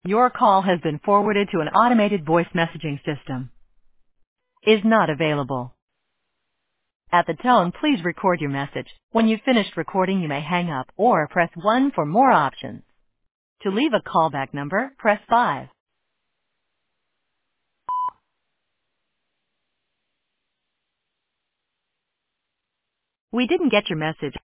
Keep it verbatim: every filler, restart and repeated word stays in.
Your call has been forwarded to an automated voice messaging system. Is not available. At the tone, please record your message. When you've finished recording, you may hang up or press one for more options. To leave a callback number, press five. We didn't get your message.